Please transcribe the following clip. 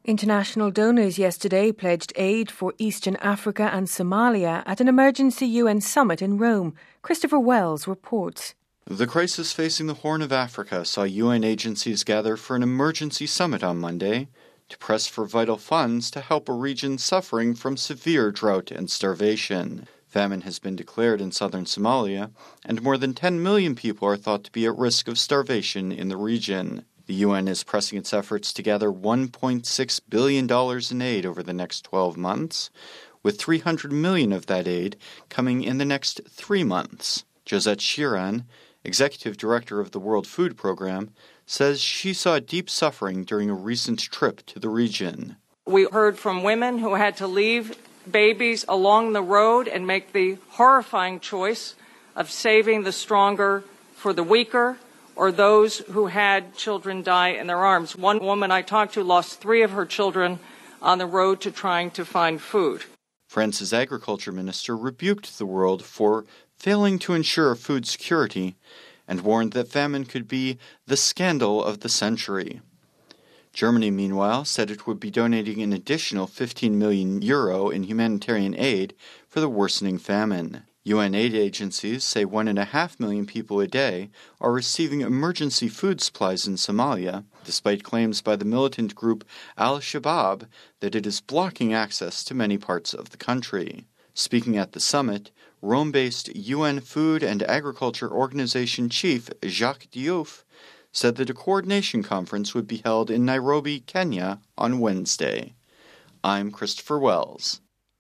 International donors yesterday pledged aid for Eastern Africa and Somalia at an emergency UN summit in Rome. Christopher Wells reports. The crisis facing the Horn of Africa saw UN agencies gather for an emergency summit on Monday to press for vital funds to help a region suffering from severe drought and starvation. Famine has been declared in southern Somalia, and more than 10 million people are thought to be at risk of starvation in the region. The UN is pressing its efforts to gather $1.6 billion in aid over the next 12 months, with $300 million of that aid coming in the next 3 months. Josette Chiran, executive director of the World Food Program, says she saw deep suffering during a recent trip to the region. We heard from women who had to leave babies along the road and make the horrifying choice of saving the stronger for the weaker, or those who had children die in their arms. One woman I talked to lost 3 of her children on the road to trying to find food. France's agriculture minister rebuked the world for failing to ensure food security and warned that famine could be the scandal of the century. Germany, meanwhile, said it would be donating an additional €15 million in humanitarian aid for the worsening famine. UN aid agencies say 1.5 million people a day are receiving emergency food supplies in Somalia, despite claims by the militant group Al-Shabaab that it is blocking access to many parts of the country. Speaking at the summit, Rome-based UN Food and Agriculture Organization chief Jacques Diouf said that a coordination conference would be held in Nairobi, Kenya on Wednesday. I'm Christopher Wells.